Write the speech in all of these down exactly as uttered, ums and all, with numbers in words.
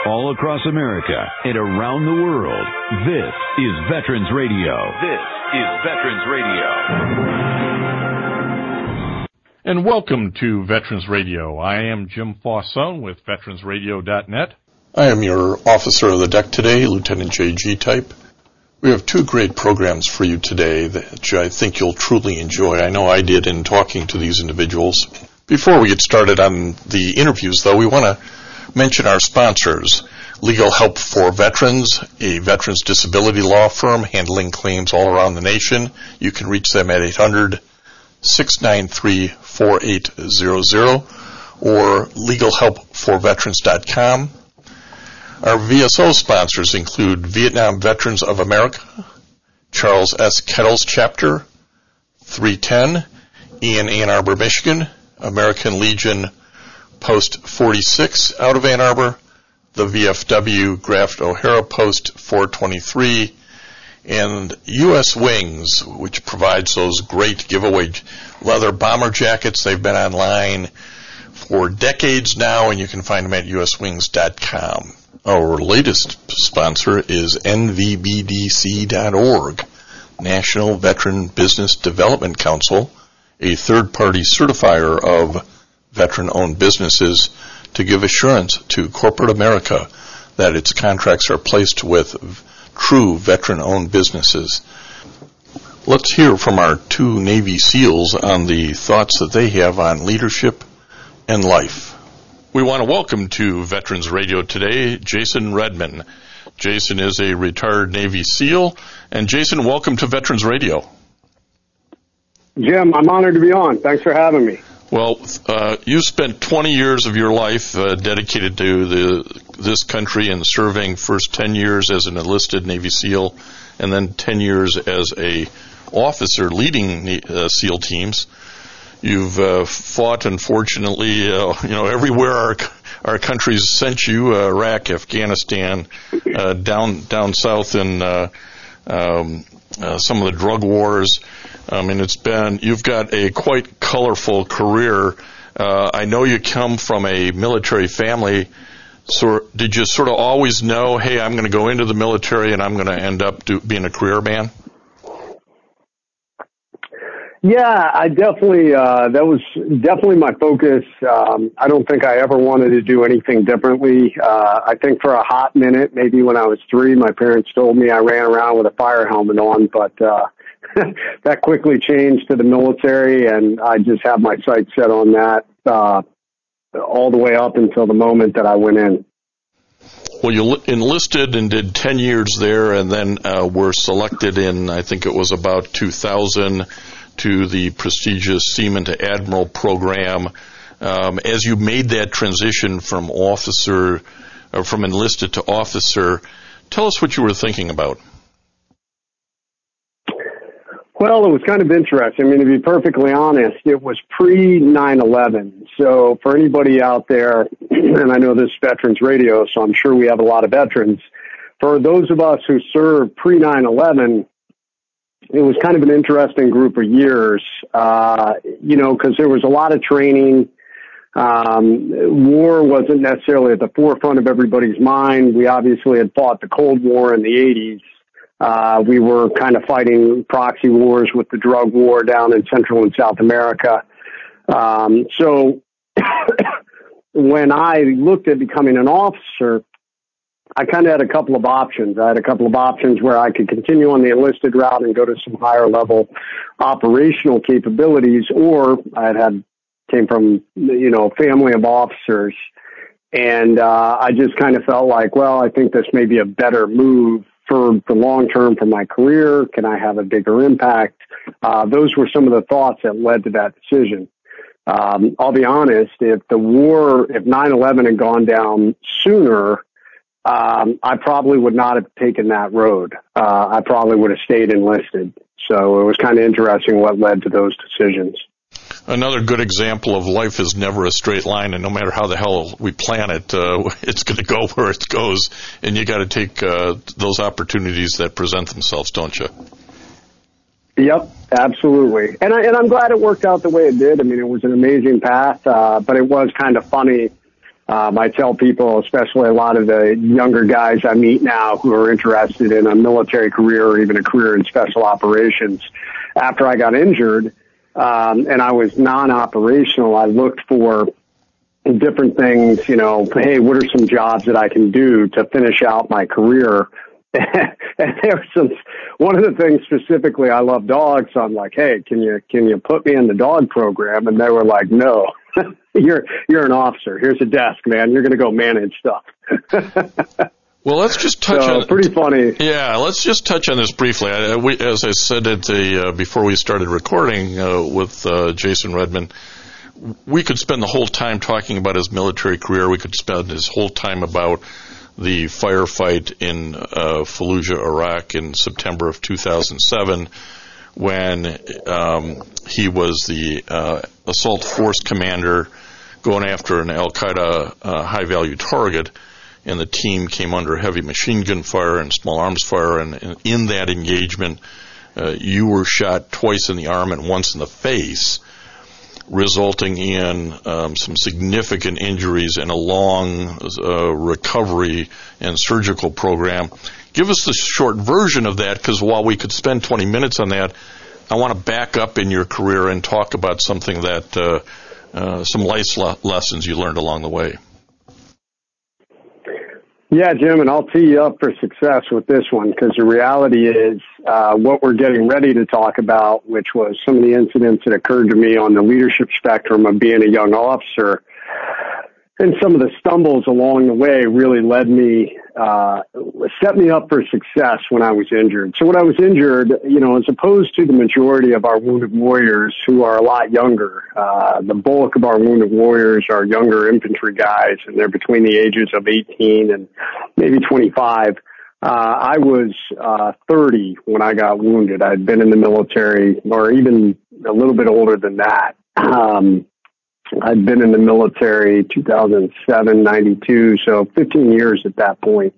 All across America and around the world, this is Veterans Radio. This is Veterans Radio. And welcome to Veterans Radio. I am Jim Fauson with veterans radio dot net. I am your officer of the deck today, Lieutenant J G Type. We have two great programs for you today that I think you'll truly enjoy. I know I did in talking to these individuals. Before we get started on the interviews, though, we want to mention our sponsors. Legal Help for Veterans, a veterans disability law firm handling claims all around the nation. You can reach them at eight hundred, six nine three, four eight zero zero or legal help for veterans dot com. Our V S O sponsors include Vietnam Veterans of America, Charles S. Kettles Chapter three ten in Ann Arbor, Michigan, American Legion Post forty-six out of Ann Arbor, the V F W Graft O'Hara Post four twenty-three, and U S Wings, which provides those great giveaway leather bomber jackets. They've been online for decades now, and you can find them at U S wings dot com. Our latest sponsor is N V B D C dot org, National Veteran Business Development Council, a third-party certifier of veteran-owned businesses to give assurance to corporate America that its contracts are placed with true veteran-owned businesses. Let's hear from our two Navy SEALs on the thoughts that they have on leadership and life. We want to welcome to Veterans Radio today Jason Redman. Jason is a retired Navy SEAL. And Jason, welcome to Veterans Radio. Jim, I'm honored to be on. Thanks for having me. Well, uh, you spent twenty years of your life uh, dedicated to the this country and serving, first ten years as an enlisted Navy SEAL and then ten years as a officer leading uh, SEAL teams. You've uh, fought, unfortunately, uh, you know, everywhere our our country's sent you, uh, Iraq, Afghanistan, uh, down down south in uh, um, uh, some of the drug wars. I mean, it's been, you've got a quite colorful career. Uh, I know you come from a military family. So did you sort of always know, hey, I'm going to go into the military and I'm going to end up do, being a career man? Yeah, I definitely, uh, that was definitely my focus. Um, I don't think I ever wanted to do anything differently. Uh, I think for a hot minute, maybe when I was three, my parents told me I ran around with a fire helmet on, but, uh, that quickly changed to the military, and I just have my sights set on that uh, all the way up until the moment that I went in. Well, you enlisted and did ten years there, and then uh, were selected in, I think it was about two thousand, to the prestigious Seaman to Admiral program. Um, as you made that transition from officer, or from enlisted to officer, tell us what you were thinking about. Well, it was kind of interesting. I mean, to be perfectly honest, it was pre nine eleven. So for anybody out there, and I know this is Veterans Radio, so I'm sure we have a lot of veterans. For those of us who served pre nine eleven, it was kind of an interesting group of years, uh, you know, because there was a lot of training. Um, war wasn't necessarily at the forefront of everybody's mind. We obviously had fought the Cold War in the eighties. Uh, we were kind of fighting proxy wars with the drug war down in Central and South America. Um, so when I looked at becoming an officer, I kind of had a couple of options. I had a couple of options where I could continue on the enlisted route and go to some higher level operational capabilities, or I had, had came from, you know, a family of officers. And uh, I just kind of felt like, well, I think this may be a better move for the long term for my career. Can I have a bigger impact? Uh, those were some of the thoughts that led to that decision. Um, I'll be honest, if the war, if nine eleven had gone down sooner, um, I probably would not have taken that road. Uh, I probably would have stayed enlisted. So it was kind of interesting what led to those decisions. Another good example of life is never a straight line, and no matter how the hell we plan it, uh, it's going to go where it goes, and you got to take uh, those opportunities that present themselves, don't you? Yep, absolutely. And, I, and I'm glad it worked out the way it did. I mean, it was an amazing path, uh, but it was kind of funny Um, I tell people, especially a lot of the younger guys I meet now who are interested in a military career or even a career in special operations, after I got injured, um, and I was non-operational, I looked for different things, you know, hey, what are some jobs that I can do to finish out my career? And there was some, one of the things specifically, I love dogs. So I'm like, hey, can you, can you put me in the dog program? And they were like, no, you're, you're an officer. Here's a desk, man. You're going to go manage stuff. Well, let's just touch so, on pretty funny. Yeah, let's just touch on this briefly. I, we, as I said at the uh, before we started recording uh, with uh, Jason Redman, we could spend the whole time talking about his military career. We could spend his whole time about the firefight in uh, Fallujah, Iraq, in September of two thousand seven, when um, he was the uh, assault force commander going after an Al-Qaeda uh, high-value target. And the team came under heavy machine gun fire and small arms fire, and, and in that engagement, uh, you were shot twice in the arm and once in the face, resulting in um, some significant injuries and a long uh, recovery and surgical program. Give us the short version of that, because while we could spend twenty minutes on that, I want to back up in your career and talk about something that, uh, uh, some life lessons you learned along the way. Yeah, Jim, and I'll tee you up for success with this one, because the reality is uh, what we're getting ready to talk about, which was some of the incidents that occurred to me on the leadership spectrum of being a young officer, and some of the stumbles along the way really led me, uh, set me up for success when I was injured. So when I was injured, you know, as opposed to the majority of our wounded warriors who are a lot younger, uh, the bulk of our wounded warriors are younger infantry guys, and they're between the ages of eighteen and maybe twenty-five. Uh, I was, uh, thirty when I got wounded. I'd been in the military, or even a little bit older than that. Um, I'd been in the military two thousand seven, ninety-two, so fifteen years at that point.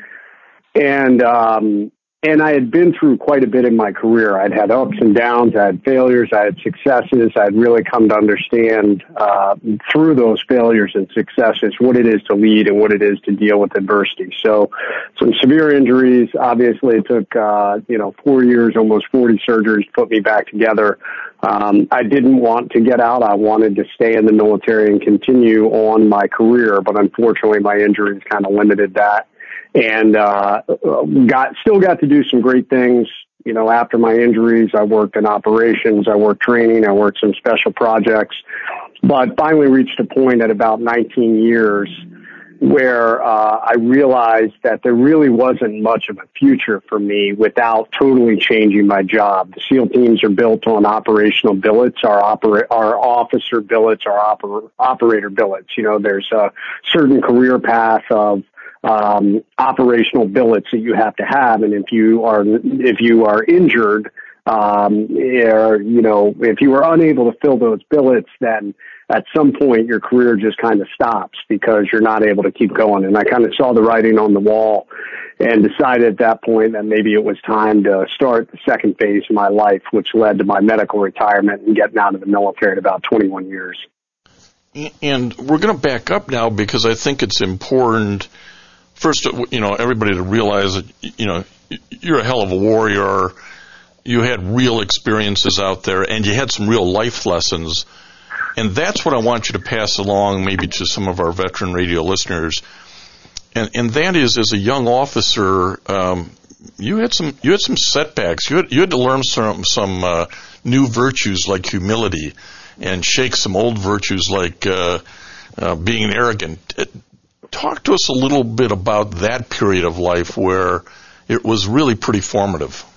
And, um, and I had been through quite a bit in my career. I'd had ups and downs, I had failures, I had successes. I'd really come to understand, uh, through those failures and successes, what it is to lead and what it is to deal with adversity. So some severe injuries. Obviously it took, uh, you know, four years, almost forty surgeries to put me back together. Um, I didn't want to get out. I wanted to stay in the military and continue on my career, but unfortunately my injuries kind of limited that. And, uh, got, still got to do some great things. You know, after my injuries, I worked in operations, I worked training, I worked some special projects, but finally reached a point at about nineteen years where, uh, I realized that there really wasn't much of a future for me without totally changing my job. The SEAL teams are built on operational billets. Our opera, our officer billets are oper, operator billets. You know, there's a certain career path of, um, operational billets that you have to have. And if you are, if you are injured, um, or, you know, if you are unable to fill those billets, then at some point your career just kind of stops because you're not able to keep going. And I kind of saw the writing on the wall and decided at that point that maybe it was time to start the second phase of my life, which led to my medical retirement and getting out of the military at about twenty-one years. And we're going to back up now because I think it's important, first, you know, everybody to realize that, you know, you're a hell of a warrior. You had real experiences out there, and you had some real life lessons. And that's what I want you to pass along maybe to some of our veteran radio listeners. And, and that is, as a young officer, um, you had some you had some setbacks. You had, you had to learn some, some uh, new virtues like humility and shake some old virtues like uh, uh, being arrogant. Talk to us a little bit about that period of life where it was really pretty formative.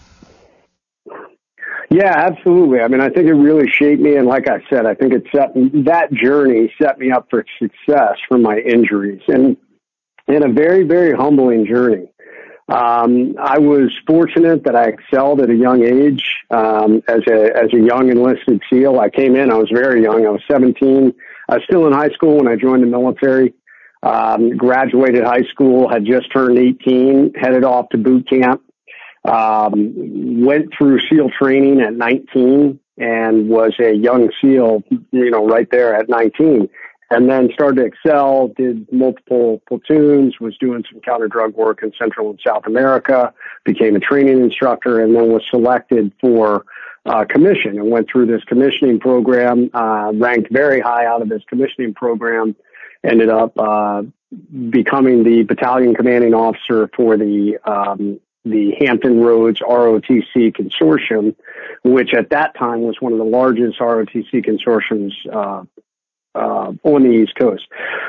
Yeah, absolutely. I mean, I think it really shaped me. And like I said, I think it set that journey set me up for success from my injuries, and in a very, very humbling journey. Um, I was fortunate that I excelled at a young age, um, as a, as a young enlisted SEAL. I came in, I was very young. I was seventeen. I was still in high school when I joined the military. Um, graduated high school, had just turned eighteen, headed off to boot camp. Um, went through SEAL training at nineteen and was a young SEAL, you know, right there at nineteen. and then started to excel, did multiple platoons, was doing some counter-drug work in Central and South America, became a training instructor, and then was selected for uh, commission and went through this commissioning program, uh, ranked very high out of this commissioning program, ended up uh, becoming the battalion commanding officer for the um, the Hampton Roads R O T C consortium, which at that time was one of the largest R O T C consortiums uh, uh, on the East Coast.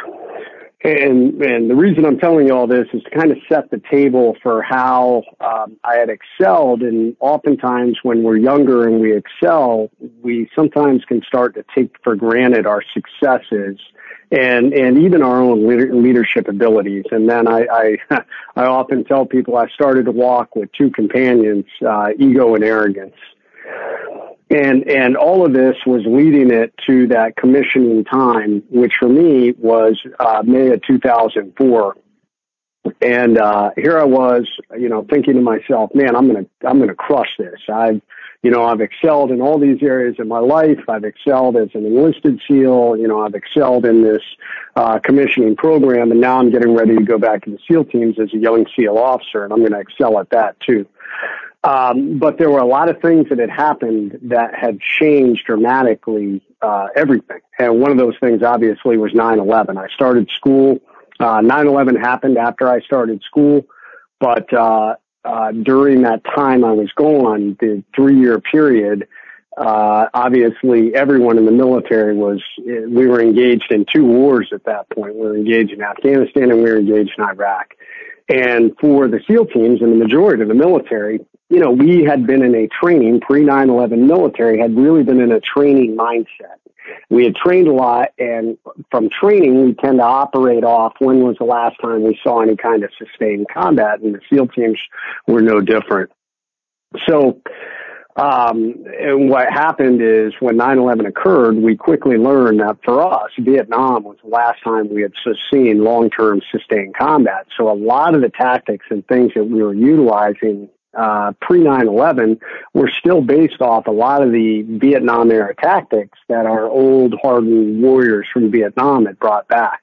And and the reason I'm telling you all this is to kind of set the table for how um, I had excelled. And oftentimes when we're younger and we excel, we sometimes can start to take for granted our successes and and even our own leadership abilities. And then I I, I often tell people I started to walk with two companions, uh, ego and arrogance. And and all of this was leading it to that commissioning time, which for me was uh, May of two thousand four. And uh, here I was, you know, thinking to myself, man, I'm gonna I'm gonna crush this. I've You know, I've excelled in all these areas in my life. I've excelled as an enlisted SEAL. You know, I've excelled in this uh, commissioning program, and now I'm getting ready to go back to the SEAL teams as a young SEAL officer, and I'm going to excel at that too. Um, but there were a lot of things that had happened that had changed dramatically uh, everything. And one of those things, obviously, was nine eleven. I started school. Uh, nine eleven happened after I started school, but uh Uh, during that time I was gone, the three-year period, uh, obviously everyone in the military was, we were engaged in two wars at that point. We were engaged in Afghanistan and we were engaged in Iraq. And for the SEAL teams and the majority of the military, you know, we had been in a training, pre nine eleven military had really been in a training mindset. We had trained a lot, and from training, we tend to operate off when was the last time we saw any kind of sustained combat, and the SEAL teams were no different. So, um, and what happened is when nine eleven occurred, we quickly learned that for us, Vietnam was the last time we had seen long-term sustained combat. So a lot of the tactics and things that we were utilizing Uh, pre nine eleven were still based off a lot of the Vietnam era tactics that our old hardened warriors from Vietnam had brought back.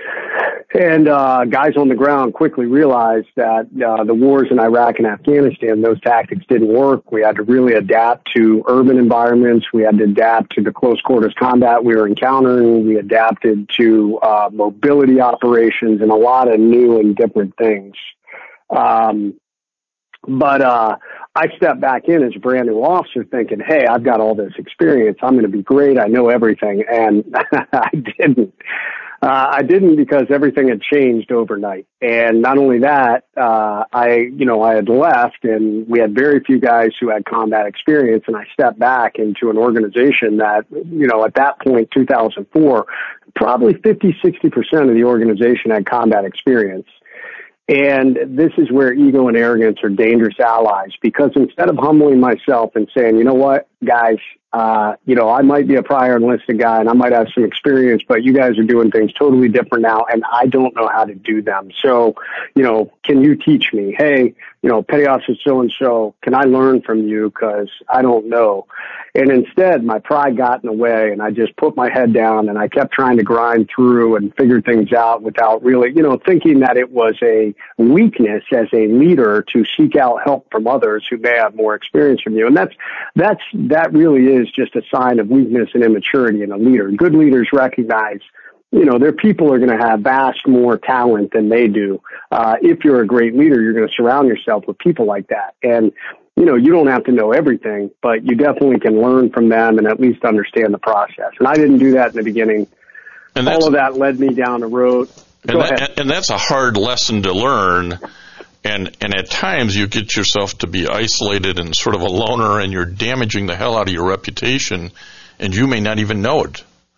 And uh, guys on the ground quickly realized that uh, the wars in Iraq and Afghanistan, those tactics didn't work. We had to really adapt to urban environments. We had to adapt to the close quarters combat we were encountering. We adapted to uh, mobility operations and a lot of new and different things. Um, But uh I stepped back in as a brand new officer thinking, hey, I've got all this experience. I'm going to be great. I know everything. And I didn't. Uh, I didn't because everything had changed overnight. And not only that, uh I, you know, I had left and we had very few guys who had combat experience. And I stepped back into an organization that, you know, at that point, two thousand four, probably fifty, sixty percent of the organization had combat experience. And this is where ego and arrogance are dangerous allies, because instead of humbling myself and saying, you know what, guys, uh, you know, I might be a prior enlisted guy and I might have some experience, but you guys are doing things totally different now and I don't know how to do them. So, you know, can you teach me? Hey, you know, Petty Officer so-and-so, can I learn from you? Because I don't know. And instead, my pride got in the way and I just put my head down and I kept trying to grind through and figure things out without really, you know, thinking that it was a weakness as a leader to seek out help from others who may have more experience from you. And that's, that's, that really is just a sign of weakness and immaturity in a leader. Good leaders recognize, you know, their people are going to have vast more talent than they do. Uh, if you're a great leader, you're going to surround yourself with people like that. And, you know, you don't have to know everything, but you definitely can learn from them and at least understand the process. And I didn't do that in the beginning. And all of that led me down the road. And, that, and that's a hard lesson to learn. And and at times you get yourself to be isolated and sort of a loner, and you're damaging the hell out of your reputation, and you may not even know it.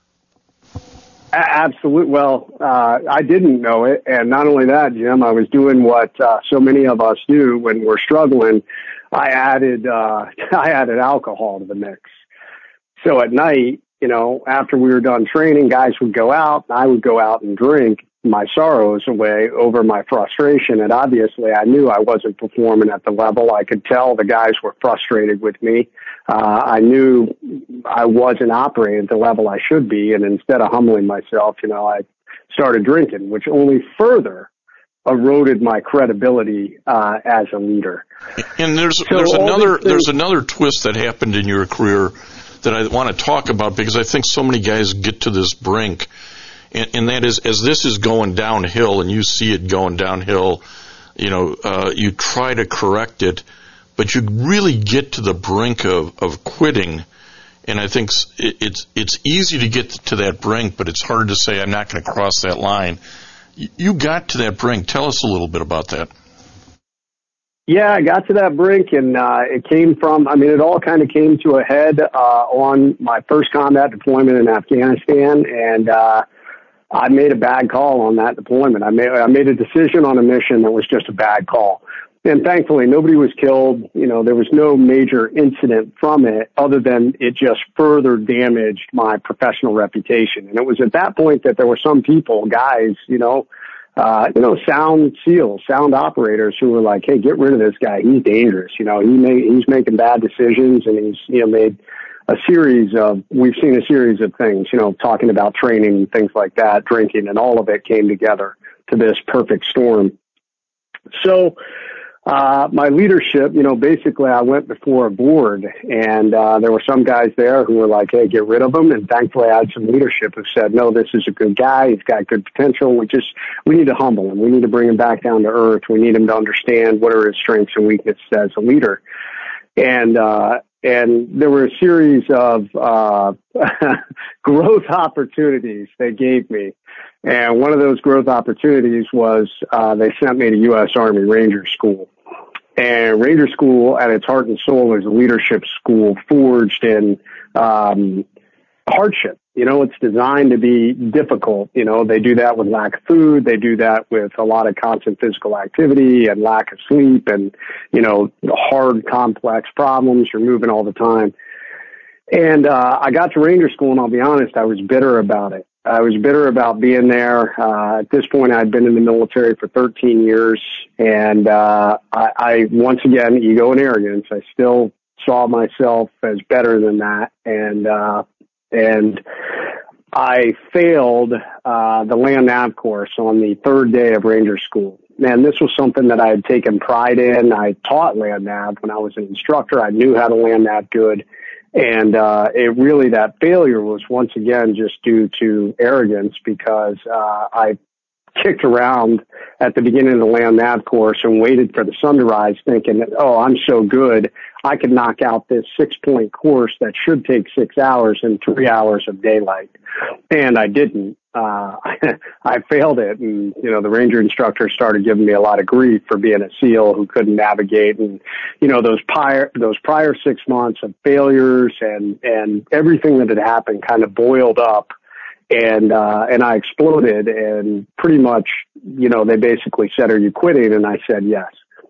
Absolutely. Well, uh, I didn't know it. And not only that, Jim, I was doing what uh, so many of us do when we're struggling. I added, uh, I added alcohol to the mix. So at night, you know, after we were done training, guys would go out and I would go out and drink. my sorrows away over my frustration. And obviously I knew I wasn't performing at the level. I could tell the guys were frustrated with me. Uh, I knew I wasn't operating at the level I should be. And instead of humbling myself, you know, I started drinking, which only further eroded my credibility, uh, as a leader. And there's, so there's another, things, there's another twist that happened in your career that I want to talk about, because I think so many guys get to this brink. And, and that is, as this is going downhill and you see it going downhill, you know, uh, you try to correct it, but you really get to the brink of, of quitting. And I think it, it's, it's easy to get to that brink, but it's hard to say, I'm not going to cross that line. You got to that brink. Tell us a little bit about that. Yeah, I got to that brink, and uh, it came from, I mean, it all kind of came to a head uh, on my first combat deployment in Afghanistan, and uh, I made a bad call on that deployment. I made, I made a decision on a mission that was just a bad call. And thankfully, nobody was killed. You know, there was no major incident from it other than it just further damaged my professional reputation. And it was at that point that there were some people, guys, you know, uh, you know, sound SEALs, sound operators who were like, hey, get rid of this guy. He's dangerous. You know, he may, he's making bad decisions, and he's, you know, made a series of, we've seen a series of things, you know, talking about training and things like that, drinking, and all of it came together to this perfect storm. So, Uh, my leadership, you know, basically I went before a board, and uh, there were some guys there who were like, hey, get rid of him. And thankfully I had some leadership who said, no, this is a good guy. He's got good potential. We just, we need to humble him. We need to bring him back down to earth. We need him to understand what are his strengths and weaknesses as a leader. And, uh, and there were a series of, uh, growth opportunities they gave me. And one of those growth opportunities was, uh, they sent me to U S Army Ranger School. And Ranger School, at its heart and soul, is a leadership school forged in, um, hardship. You know, it's designed to be difficult. You know, they do that with lack of food. They do that with a lot of constant physical activity and lack of sleep and, you know, hard, complex problems. You're moving all the time. And, uh, I got to Ranger School, and I'll be honest, I was bitter about it. I was bitter about being there. Uh, at this point, I'd been in the military for thirteen years, and, uh, I, I, once again, ego and arrogance, I still saw myself as better than that. And, uh, and I failed, uh, the land nav course on the third day of Ranger School. And this was something that I had taken pride in. I taught land nav when I was an instructor. I knew how to land nav good. And, uh, it really, that failure was once again just due to arrogance, because, uh, I kicked around at the beginning of the land nav course and waited for the sun to rise thinking that, oh, I'm so good. I could knock out this six point course that should take six hours in three hours of daylight. And I didn't. Uh, I failed it. And, you know, the Ranger instructor started giving me a lot of grief for being a SEAL who couldn't navigate. And, you know, those prior, those prior six months of failures and, and everything that had happened kind of boiled up. And, uh, and I exploded, and pretty much, you know, they basically said, are you quitting? And I said, yes.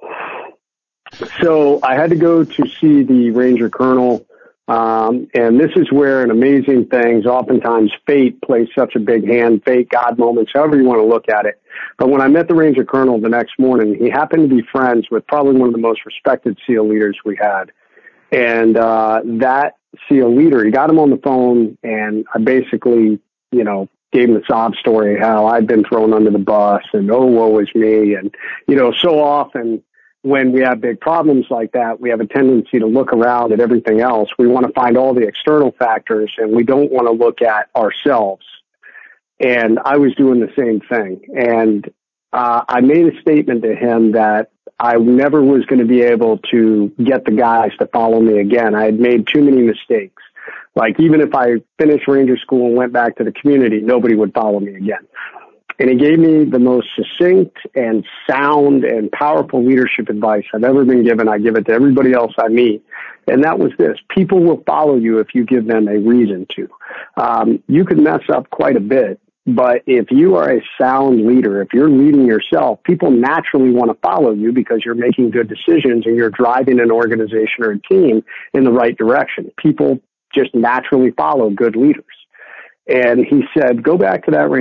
So I had to go to see the Ranger Colonel. Um, and this is where an amazing things, oftentimes fate plays such a big hand, fate, God moments, however you want to look at it. But when I met the Ranger Colonel the next morning, he happened to be friends with probably one of the most respected SEAL leaders we had. And, uh, that SEAL leader, he got him on the phone, and I basically, you know, gave him the sob story, how I'd been thrown under the bus and, oh, woe is me. And, you know, so often when we have big problems like that, we have a tendency to look around at everything else. We want to find all the external factors, and we don't want to look at ourselves. And I was doing the same thing. And uh, I made a statement to him that I never was going to be able to get the guys to follow me again. I had made too many mistakes. Like, even if I finished Ranger School and went back to the community, nobody would follow me again. And he gave me the most succinct and sound and powerful leadership advice I've ever been given. I give it to everybody else I meet. And that was this: people will follow you if you give them a reason to. Um, you could mess up quite a bit, but if you are a sound leader, if you're leading yourself, people naturally want to follow you because you're making good decisions and you're driving an organization or a team in the right direction. People just naturally follow good leaders. And he said, go back to that Ranger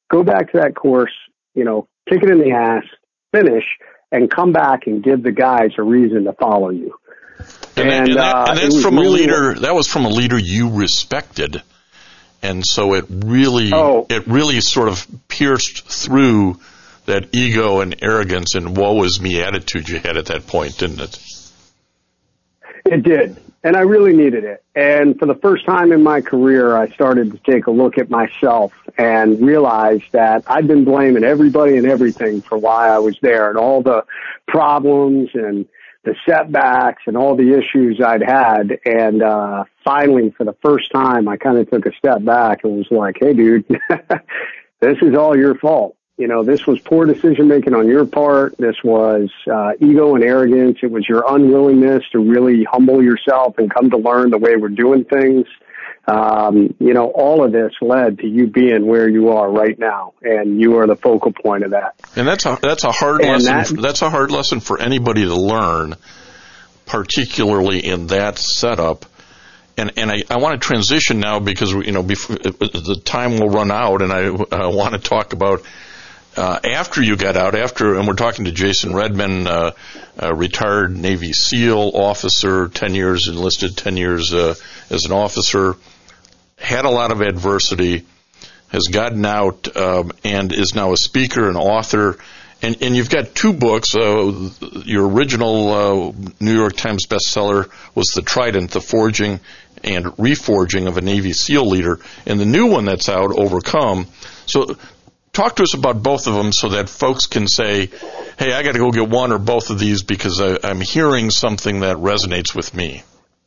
go back to that course, you know, kick it in the ass, finish, and come back and give the guys a reason to follow you. And, and, and, that, uh, and that's from really a leader. That was from a leader you respected, and so it really, oh. it really sort of pierced through that ego and arrogance and woe is me attitude you had at that point, didn't it? It did, and I really needed it. And for the first time in my career, I started to take a look at myself and realize that I'd been blaming everybody and everything for why I was there, and all the problems and the setbacks and all the issues I'd had. And uh finally, for the first time, I kind of took a step back and was like, hey, dude, this is all your fault. You know, this was poor decision making on your part. This was uh, ego and arrogance. It was your unwillingness to really humble yourself and come to learn the way we're doing things. Um, you know, all of this led to you being where you are right now, and you are the focal point of that. And that's a that's a hard and lesson. That, that's a hard lesson for anybody to learn, particularly in that setup. And and I, I want to transition now because you know before, the time will run out, and I, I want to talk about. Uh, after you got out, after, and we're talking to Jason Redman, uh, uh, retired Navy SEAL officer, ten years enlisted, ten years uh, as an officer, had a lot of adversity, has gotten out, um, and is now a speaker and author. And, and you've got two books. Uh, your original uh, New York Times bestseller was The Trident, The Forging and Reforging of a Navy SEAL Leader. And the new one that's out, Overcome. So talk to us about both of them so that folks can say, hey, I got to go get one or both of these because I, I'm hearing something that resonates with me.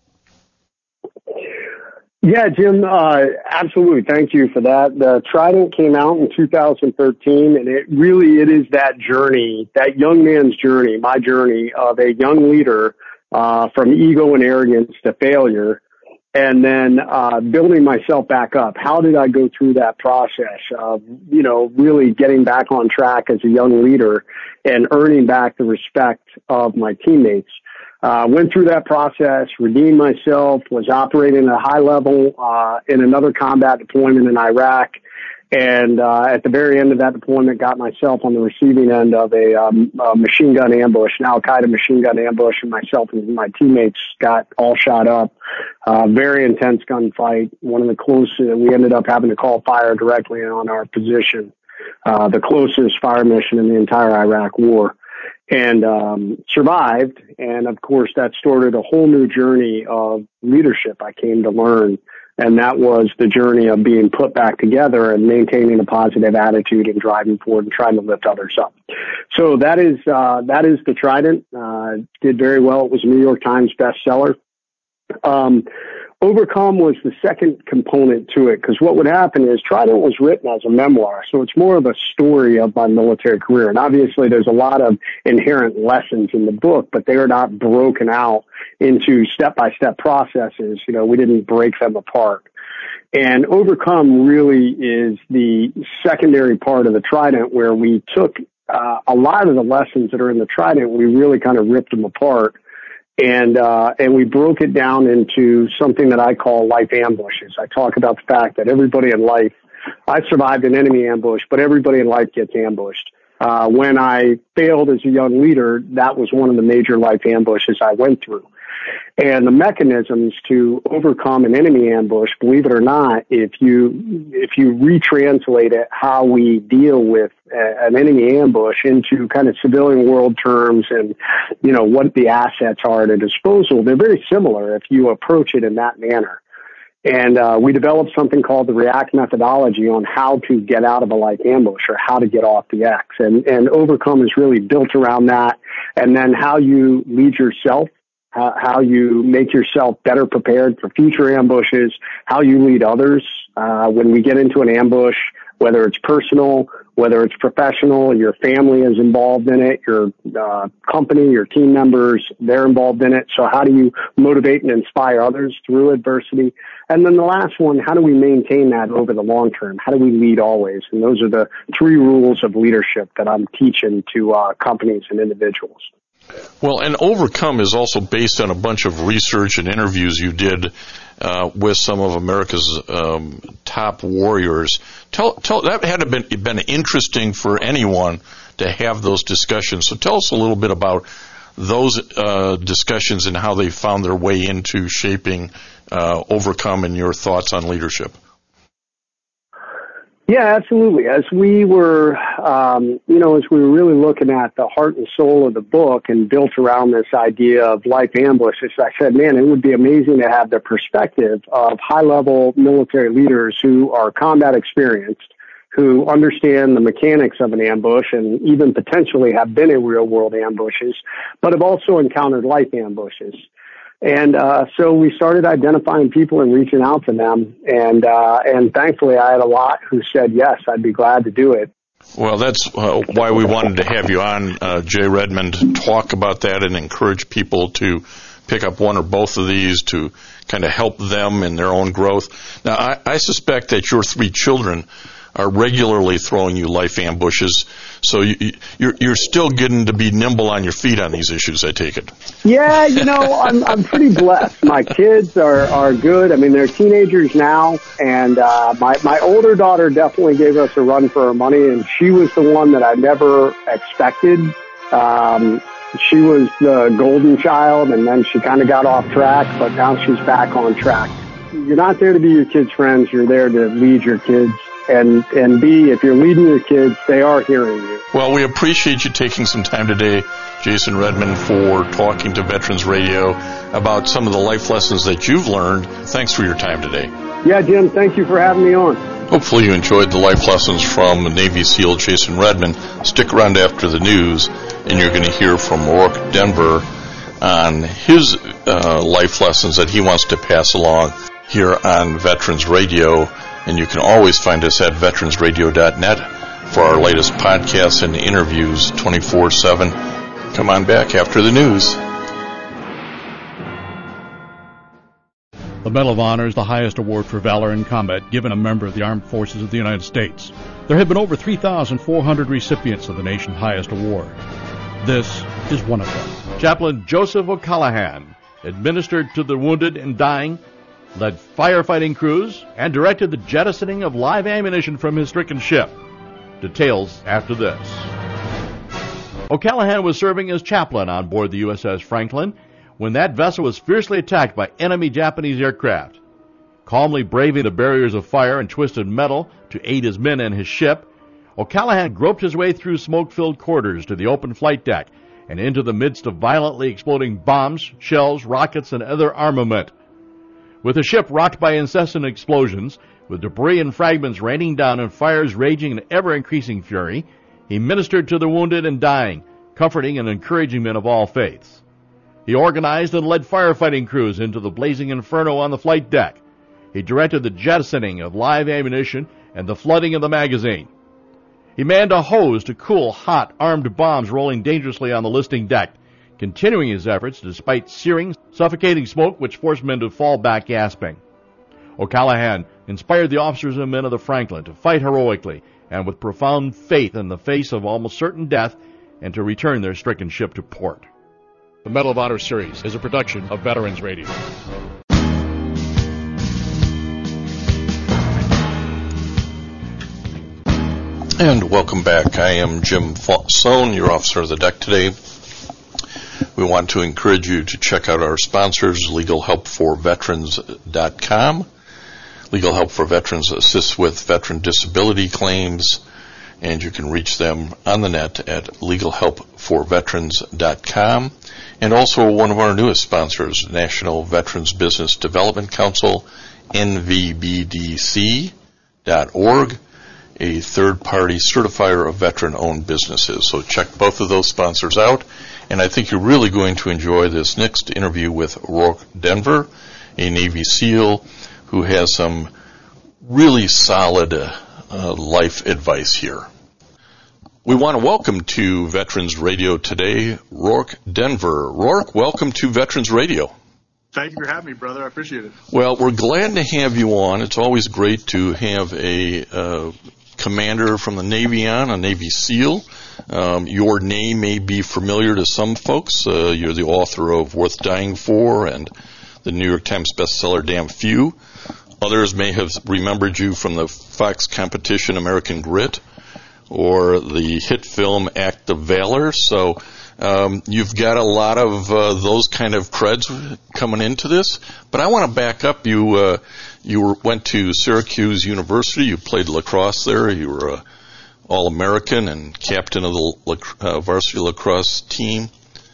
Yeah, Jim, uh, absolutely. Thank you for that. The Trident came out in two thousand thirteen, and it really, it is that journey, that young man's journey, my journey of a young leader uh, from ego and arrogance to failure. And then uh building myself back up. How did I go through that process of, you know, really getting back on track as a young leader and earning back the respect of my teammates? Uh went through that process, redeemed myself, was operating at a high level uh in another combat deployment in Iraq. And uh at the very end of that deployment, got myself on the receiving end of a, um, a machine gun ambush, an Al-Qaeda machine gun ambush, and myself and my teammates got all shot up. Uh very intense gunfight. One of the closest, we ended up having to call fire directly on our position. Uh the closest fire mission in the entire Iraq war. And um survived. And of course, that started a whole new journey of leadership I came to learn. And that was the journey of being put back together and maintaining a positive attitude and driving forward and trying to lift others up. So that is, uh, that is the Trident. Uh, did very well. It was a New York Times bestseller. Um, Overcome was the second component to it, because what would happen is Trident was written as a memoir, so it's more of a story of my military career. And obviously there's a lot of inherent lessons in the book, but they are not broken out into step-by-step processes. You know, we didn't break them apart. And Overcome really is the secondary part of the Trident, where we took uh, a lot of the lessons that are in the Trident, we really kind of ripped them apart. And, uh, and we broke it down into something that I call life ambushes. I talk about the fact that everybody in life, I survived an enemy ambush, but everybody in life gets ambushed. Uh, when I failed as a young leader, that was one of the major life ambushes I went through. And the mechanisms to overcome an enemy ambush, believe it or not, if you if you retranslate it, how we deal with a, an enemy ambush into kind of civilian world terms and, you know, what the assets are at a disposal, they're very similar if you approach it in that manner. And uh, we developed something called the REACT methodology on how to get out of a life ambush or how to get off the X. And, and Overcome is really built around that. And then how you lead yourself, how, how you make yourself better prepared for future ambushes, how you lead others uh, when we get into an ambush, whether it's personal, whether it's professional, your family is involved in it, your uh, company, your team members, they're involved in it. So how do you motivate and inspire others through adversity? And then the last one, how do we maintain that over the long term? How do we lead always? And those are the three rules of leadership that I'm teaching to uh, companies and individuals. Well, and Overcome is also based on a bunch of research and interviews you did uh, with some of America's um, top warriors. Tell, tell that had been been interesting for anyone to have those discussions. So tell us a little bit about those uh, discussions and how they found their way into shaping uh, Overcome and your thoughts on leadership. Yeah, absolutely. As we were, um, you know, as we were really looking at the heart and soul of the book and built around this idea of life ambushes, I said, man, it would be amazing to have the perspective of high-level military leaders who are combat experienced, who understand the mechanics of an ambush and even potentially have been in real-world ambushes, but have also encountered life ambushes. And uh so we started identifying people and reaching out to them, and uh and thankfully I had a lot who said, yes, I'd be glad to do it. Well, that's uh, why we wanted to have you on, uh, Jay Redmond, to talk about that and encourage people to pick up one or both of these to kind of help them in their own growth. Now, I, I suspect that your three children are regularly throwing you life ambushes, so you, you're, you're still getting to be nimble on your feet on these issues, I take it. Yeah, you know, I'm I'm pretty blessed. My kids are, are good. I mean, they're teenagers now, and uh, my, my older daughter definitely gave us a run for her money, and she was the one that I never expected. Um, she was the golden child, and then she kind of got off track, but now she's back on track. You're not there to be your kids' friends. You're there to lead your kids. And, and B, if you're leading your kids, they are hearing you. Well, we appreciate you taking some time today, Jason Redmond, for talking to Veterans Radio about some of the life lessons that you've learned. Thanks for your time today. Yeah, Jim, thank you for having me on. Hopefully you enjoyed the life lessons from Navy SEAL Jason Redmond. Stick around after the news, and you're going to hear from Rourke Denver on his uh, life lessons that he wants to pass along here on Veterans Radio. And you can always find us at veterans radio dot net for our latest podcasts and interviews twenty-four seven. Come on back after the news. The Medal of Honor is the highest award for valor in combat given a member of the Armed Forces of the United States. There have been over three thousand four hundred recipients of the nation's highest award. This is one of them. Chaplain Joseph O'Callaghan administered to the wounded and dying, led firefighting crews, and directed the jettisoning of live ammunition from his stricken ship. Details after this. O'Callaghan was serving as chaplain on board the U S S Franklin when that vessel was fiercely attacked by enemy Japanese aircraft. Calmly braving the barriers of fire and twisted metal to aid his men and his ship, O'Callaghan groped his way through smoke-filled corridors to the open flight deck and into the midst of violently exploding bombs, shells, rockets, and other armament. With the ship rocked by incessant explosions, with debris and fragments raining down and fires raging in ever-increasing fury, he ministered to the wounded and dying, comforting and encouraging men of all faiths. He organized and led firefighting crews into the blazing inferno on the flight deck. He directed the jettisoning of live ammunition and the flooding of the magazine. He manned a hose to cool hot, armed bombs rolling dangerously on the listing deck, continuing his efforts despite searing, suffocating smoke which forced men to fall back gasping. O'Callaghan inspired the officers and men of the Franklin to fight heroically and with profound faith in the face of almost certain death and to return their stricken ship to port. The Medal of Honor series is a production of Veterans Radio. And welcome back. I am Jim Fausone, your officer of the deck today. We want to encourage you to check out our sponsors, legal help for veterans dot com. Legal Help for Veterans assists with veteran disability claims, and you can reach them on the net at legal help for veterans dot com. And also one of our newest sponsors, National Veterans Business Development Council, N V B D C dot org, a third-party certifier of veteran-owned businesses. So check both of those sponsors out. And I think you're really going to enjoy this next interview with Rourke Denver, a Navy SEAL who has some really solid uh, uh, life advice here. We want to welcome to Veterans Radio today, Rourke Denver. Rourke, welcome to Veterans Radio. Thank you for having me, brother. I appreciate it. Well, we're glad to have you on. It's always great to have a uh, commander from the Navy on, a Navy SEAL. Um, your name may be familiar to some folks. Uh, you're the author of Worth Dying For and the New York Times bestseller Damn Few. Others may have remembered you from the Fox competition American Grit or the hit film Act of Valor. So um, you've got a lot of uh, those kind of creds coming into this. But I want to back up. You uh, you were, went to Syracuse University. You played lacrosse there. You were a All-American and captain of the lac- uh, varsity lacrosse team.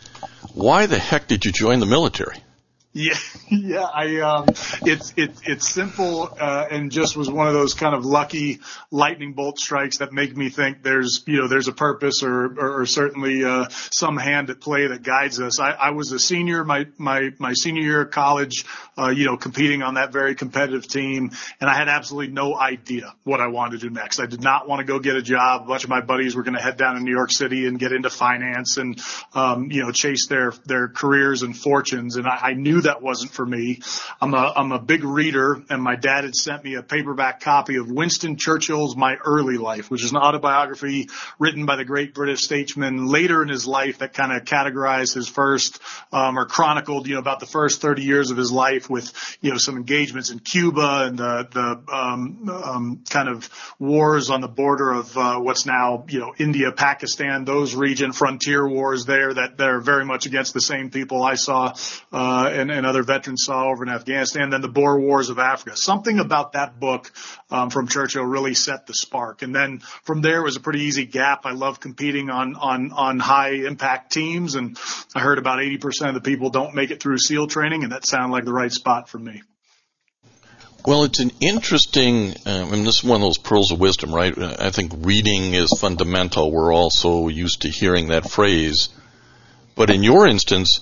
Why the heck did you join the military? Yeah, yeah. I um, it's it's it's simple uh, and just was one of those kind of lucky lightning bolt strikes that make me think there's you know there's a purpose or or, or certainly uh, some hand at play that guides us. I, I was a senior my my my senior year of college, uh, you know, competing on that very competitive team, and I had absolutely no idea what I wanted to do next. I did not want to go get a job. A bunch of my buddies were going to head down to New York City and get into finance and um, you know chase their their careers and fortunes, and I, I knew that wasn't for me. I'm a, I'm a big reader, and my dad had sent me a paperback copy of Winston Churchill's My Early Life, which is an autobiography written by the great British statesman later in his life that kind of categorized his first, um, or chronicled, you know, about the first thirty years of his life with, you know, some engagements in Cuba and the, the, um, um, kind of wars on the border of, uh, what's now, you know, India, Pakistan, those region frontier wars there that they're very much against the same people I saw, uh, and, and other veterans saw over in Afghanistan, then the Boer Wars of Africa. Something about that book um, from Churchill really set the spark. And then from there it was a pretty easy gap. I love competing on, on, on high impact teams, and I heard about eighty percent of the people don't make it through SEAL training, and that sounded like the right spot for me. Well, it's an interesting, um, and this is one of those pearls of wisdom, right? I think reading is fundamental. We're also used to hearing that phrase. But in your instance,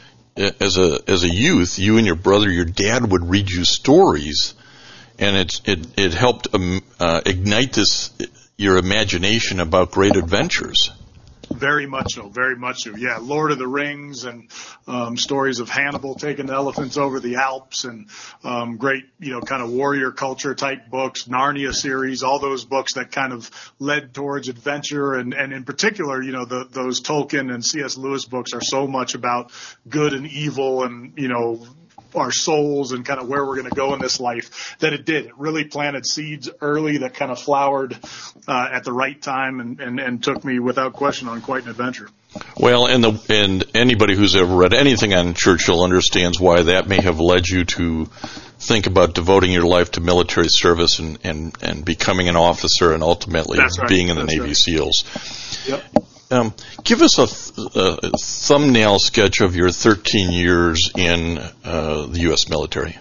as a as a youth, you and your brother, your dad would read you stories, and it it it helped um, uh, ignite this your imagination about great adventures. Very much so, very much so. Yeah, Lord of the Rings and um, stories of Hannibal taking the elephants over the Alps, and um, great, you know, kind of warrior culture type books, Narnia series, all those books that kind of led towards adventure, and, and in particular, you know, the, those Tolkien and C S Lewis books are so much about good and evil and, you know, our souls and kind of where we're going to go in this life, that it did. It really planted seeds early that kind of flowered uh, at the right time and, and, and took me without question on quite an adventure. Well, and the and anybody who's ever read anything on Churchill understands why that may have led you to think about devoting your life to military service and, and, and becoming an officer and ultimately right. being in the That's Navy right. SEALs. Yep. Um, give us a, th- a thumbnail sketch of your thirteen years in uh, the U S military.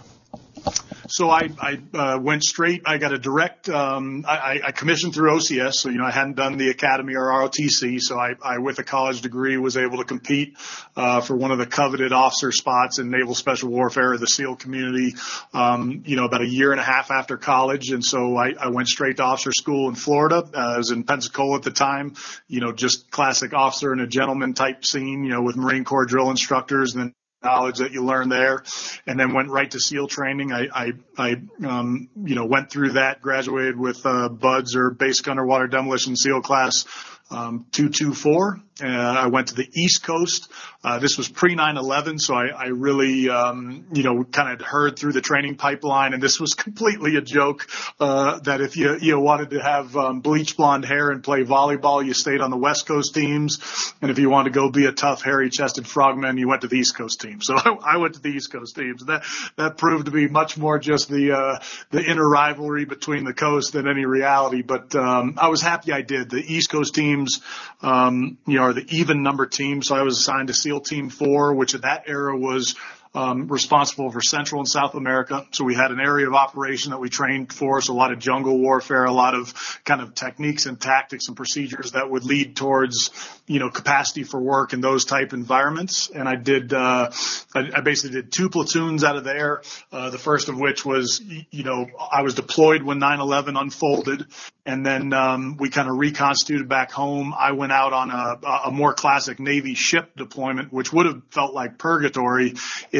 So I, I uh, went straight. I got a direct. Um, I, I commissioned through O C S, so you know I hadn't done the academy or R O T C. So I, I with a college degree, was able to compete uh, for one of the coveted officer spots in Naval Special Warfare, the SEAL community. Um, you know, about a year and a half after college, and so I, I went straight to officer school in Florida. Uh, I was in Pensacola at the time. You know, just classic officer and a gentleman type scene. You know, with Marine Corps drill instructors, and then knowledge that you learn there, and then went right to SEAL training. I, I, I um, you know, went through that, graduated with uh, B U D S or Basic Underwater Demolition SEAL Class um, two twenty-four. Uh, I went to the East Coast. Uh, this was pre nine eleven, so I, I really, um, you know, kind of heard through the training pipeline, and this was completely a joke, uh, that if you, you wanted to have, um, bleach blonde hair and play volleyball, you stayed on the West Coast teams, and if you wanted to go be a tough, hairy-chested frogman, you went to the East Coast team. So I, I went to the East Coast teams. That, that proved to be much more just the, uh, the inner rivalry between the coast than any reality, but, um, I was happy I did. The East Coast teams, um, you know, are the even number team. So I was assigned to SEAL Team four, which at that era was um, responsible for Central and South America. So we had an area of operation that we trained for. So a lot of jungle warfare, a lot of kind of techniques and tactics and procedures that would lead towards, you know, capacity for work in those type environments. And I did, uh, I, I basically did two platoons out of there. Uh, the first of which was, you know, I was deployed when nine eleven unfolded. And then, um, we kind of reconstituted back home. I went out on a, a more classic Navy ship deployment, which would have felt like purgatory if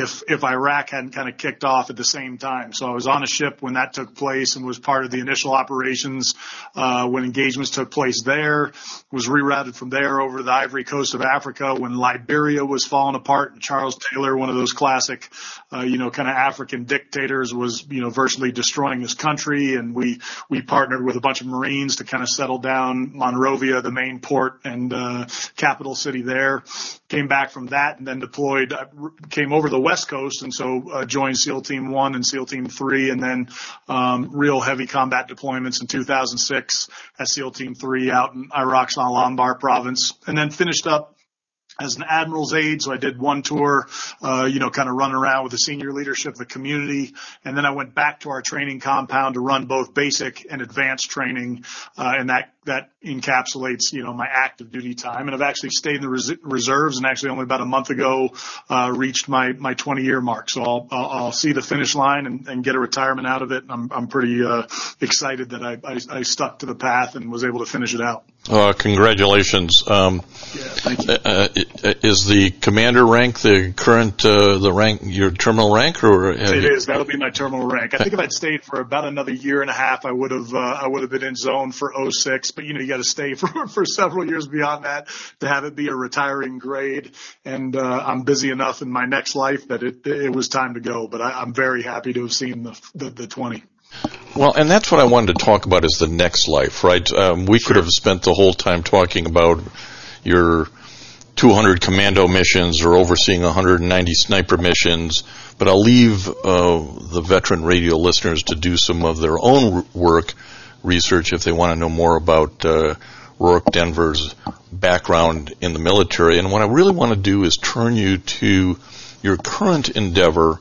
if if Iraq hadn't kind of kicked off at the same time. So I was on a ship when that took place and was part of the initial operations uh, when engagements took place there, was rerouted from there over the Ivory Coast of Africa when Liberia was falling apart and Charles Taylor, one of those classic, uh, you know, kind of African dictators, was, you know, virtually destroying his country. And we, we partnered with a bunch of Marines to kind of settle down Monrovia, the main port and uh, capital city there. Came back from that and then deployed, uh, came over the West Coast, and so uh, joined SEAL Team one and SEAL Team three, and then um, real heavy combat deployments in two thousand six at SEAL Team three out in Iraq's Al-Anbar province, and then finished up as an admiral's aide. So I did one tour, uh, you know, kind of running around with the senior leadership of the community. And then I went back to our training compound to run both basic and advanced training. Uh, and that, that encapsulates, you know, my active duty time. And I've actually stayed in the res- reserves and actually only about a month ago, uh, reached my, my twenty year mark. So I'll, I'll, I'll see the finish line and, and get a retirement out of it. I'm, I'm pretty, uh, excited that I, I, I stuck to the path and was able to finish it out. Uh, congratulations. Um, yeah, thank you. Uh, is the commander rank the current, uh, the rank, your terminal rank, or? It you... is. That'll be my terminal rank. I think if I'd stayed for about another year and a half, I would have, uh, I would have been in zone for oh six, but you know, you got to stay for, for several years beyond that to have it be a retiring grade. And, uh, I'm busy enough in my next life that it, it was time to go, but I, I'm very happy to have seen the, the, the twenty. Well, and that's what I wanted to talk about is the next life, right? Um, we could have spent the whole time talking about your two hundred commando missions or overseeing one hundred ninety sniper missions, but I'll leave uh, the veteran radio listeners to do some of their own work, research, if they want to know more about uh, Rourke Denver's background in the military. And what I really want to do is turn you to your current endeavor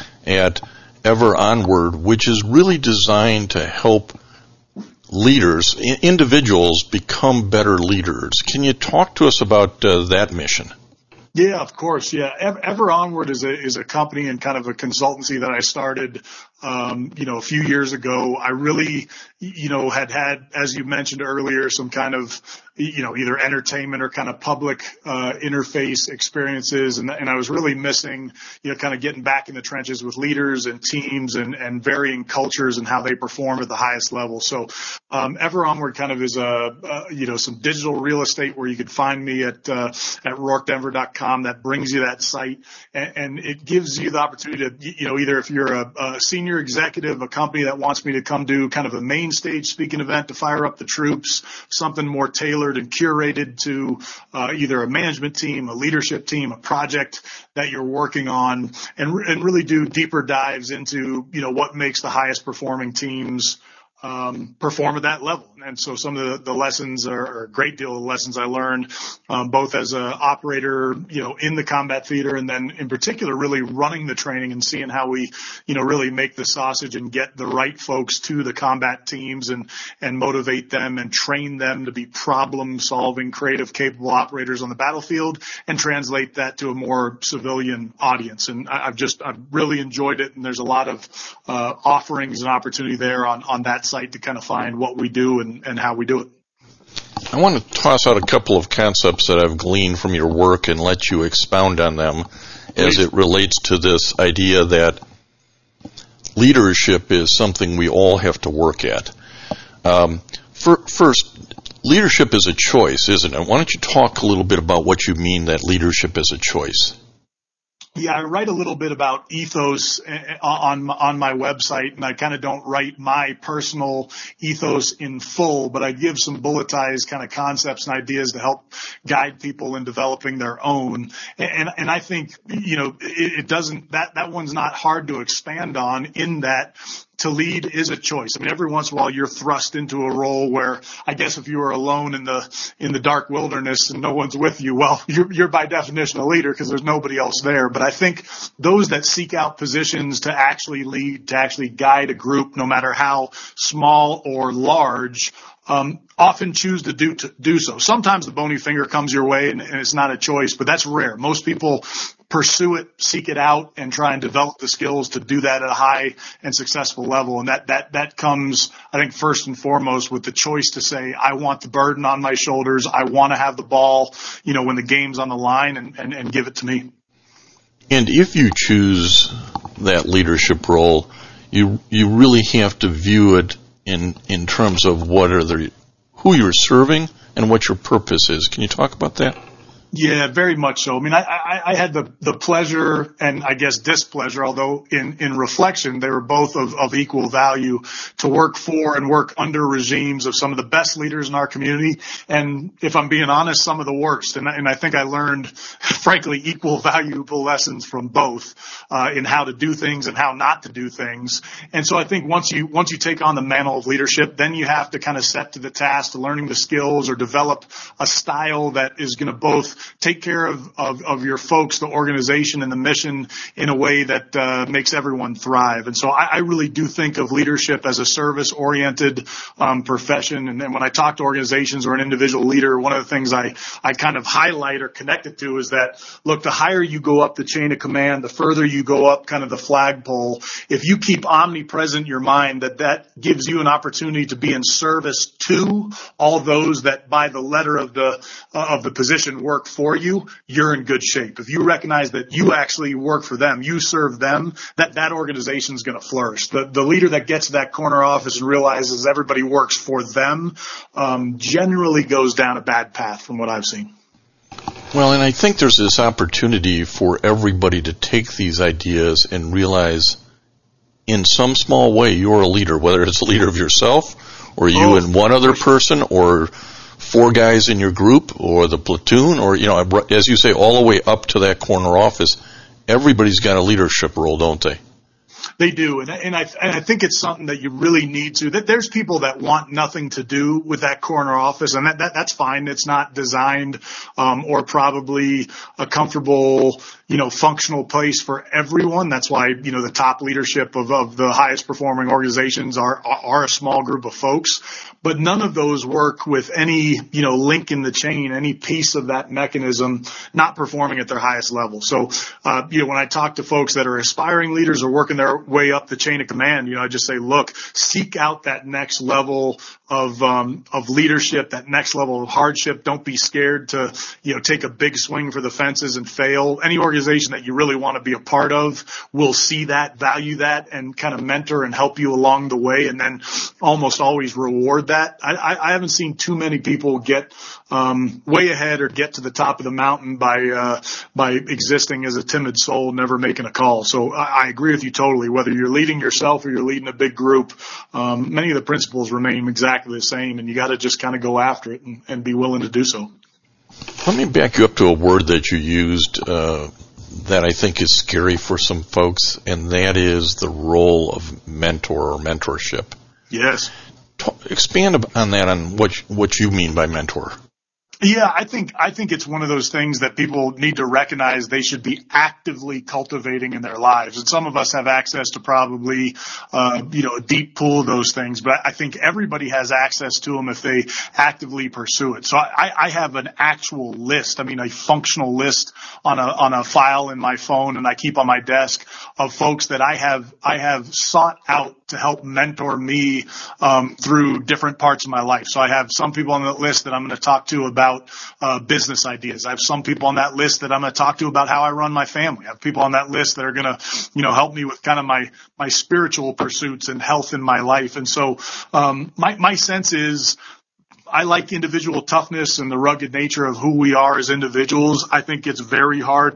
at Ever Onward, which is really designed to help leaders, individuals, become better leaders. Can you talk to us about uh, that mission? Yeah, of course. Yeah. Ever Onward is a, is a company and kind of a consultancy that I started, um, you know, a few years ago. I really, you know, had had, as you mentioned earlier, some kind of, you know, either entertainment or kind of public, uh, interface experiences. And, and I was really missing, you know, kind of getting back in the trenches with leaders and teams and, and varying cultures and how they perform at the highest level. So, um, Ever Onward kind of is a, uh, you know, some digital real estate where you could find me at, uh, at rourke denver dot com. That brings you that site, and, and it gives you the opportunity to, you know, either if you're a, a senior executive, a company that wants me to come do kind of a main stage speaking event to fire up the troops, something more tailored and curated to uh, either a management team, a leadership team, a project that you're working on, and, and really do deeper dives into, you know, what makes the highest performing teams Um, perform at that level. And so some of the, the lessons are, or a great deal of the lessons I learned, um, both as an operator, you know, in the combat theater, and then in particular, really running the training and seeing how we, you know, really make the sausage and get the right folks to the combat teams and, and motivate them and train them to be problem solving, creative, capable operators on the battlefield and translate that to a more civilian audience. And I, I've just, I've really enjoyed it. And there's a lot of, uh, offerings and opportunity there on, on that site to kind of find what we do and, and how we do it. I want to toss out a couple of concepts that I've gleaned from your work and let you expound on them. Please. As it relates to this idea that leadership is something we all have to work at. Um, for, first, leadership is a choice, isn't it? Why don't you talk a little bit about what you mean that leadership is a choice? Yeah, I write a little bit about ethos on on my website, and I kind of don't write my personal ethos in full, but I give some bulletized kind of concepts and ideas to help guide people in developing their own. And and I think, you know, it, it doesn't that that one's not hard to expand on, in that to lead is a choice. I mean, every once in a while you're thrust into a role where, I guess if you were alone in the in the dark wilderness and no one's with you, well, you're, you're by definition a leader because there's nobody else there. But I think those that seek out positions to actually lead, to actually guide a group, no matter how small or large, um, often choose to do to do so. Sometimes the bony finger comes your way and, and it's not a choice, but that's rare. Most people pursue it, seek it out, and try and develop the skills to do that at a high and successful level. And that, that, that comes, I think, first and foremost with the choice to say, I want the burden on my shoulders. I want to have the ball, you know, when the game's on the line, and, and, and give it to me. And if you choose that leadership role, you you really have to view it in in terms of what are the who you're serving and what your purpose is. Can you talk about that? Yeah, very much so. I mean, I, I, I had the, the pleasure and I guess displeasure, although in, in reflection, they were both of, of equal value, to work for and work under regimes of some of the best leaders in our community. And if I'm being honest, some of the worst. And, and I think I learned, frankly, equal valuable lessons from both, uh, in how to do things and how not to do things. And so I think once you, once you take on the mantle of leadership, then you have to kind of set to the task to learning the skills or develop a style that is going to both take care of, of, of your folks, the organization, and the mission in a way that uh, makes everyone thrive. And so I, I really do think of leadership as a service-oriented um, profession. And then when I talk to organizations or an individual leader, one of the things I, I kind of highlight or connect it to is that, look, the higher you go up the chain of command, the further you go up kind of the flagpole, if you keep omnipresent in your mind, that that gives you an opportunity to be in service to all those that by the letter of the uh, of the position work for you, you're in good shape. If you recognize that you actually work for them, you serve them, that that organization is going to flourish. The the leader that gets to that corner office and realizes everybody works for them um, generally goes down a bad path from what I've seen. Well, and I think there's this opportunity for everybody to take these ideas and realize in some small way you're a leader, whether it's a leader of yourself or you oh, and one other person or four guys in your group or the platoon or, you know, as you say, all the way up to that corner office. Everybody's got a leadership role, don't they? They do, and, and, I, and I think it's something that you really need to. That there's people that want nothing to do with that corner office, and that, that that's fine. It's not designed um, or probably a comfortable, you know, functional place for everyone. That's why, you know, the top leadership of, of the highest performing organizations are are a small group of folks. But none of those work with any, you know, link in the chain, any piece of that mechanism not performing at their highest level. So, uh, you know, when I talk to folks that are aspiring leaders or working their way up the chain of command, you know, I just say, look, seek out that next level of, um, of leadership, that next level of hardship. Don't be scared to, you know, take a big swing for the fences and fail. Any organization that you really want to be a part of will see that, value that, and kind of mentor and help you along the way, and then almost always reward that. That. I, I haven't seen too many people get um, way ahead or get to the top of the mountain by uh, by existing as a timid soul, never making a call. So I, I agree with you totally. Whether you're leading yourself or you're leading a big group, um, many of the principles remain exactly the same, and you got to just kind of go after it and, and be willing to do so. Let me back you up to a word that you used uh, that I think is scary for some folks, and that is the role of mentor or mentorship. Yes. Expand on that, on what what you mean by mentor. Yeah, I think I think it's one of those things that people need to recognize they should be actively cultivating in their lives. And some of us have access to probably, uh, you know, a deep pool of those things. But I think everybody has access to them if they actively pursue it. So I, I have an actual list. I mean, a functional list on a on a file in my phone, and I keep on my desk of folks that I have I have sought out to help mentor me um, through different parts of my life. So I have some people on the list that I'm going to talk to about uh, business ideas. I have some people on that list that I'm going to talk to about how I run my family. I have people on that list that are going to, you know, help me with kind of my my spiritual pursuits and health in my life. And so um, my my sense is, I like individual toughness and the rugged nature of who we are as individuals. I think it's very hard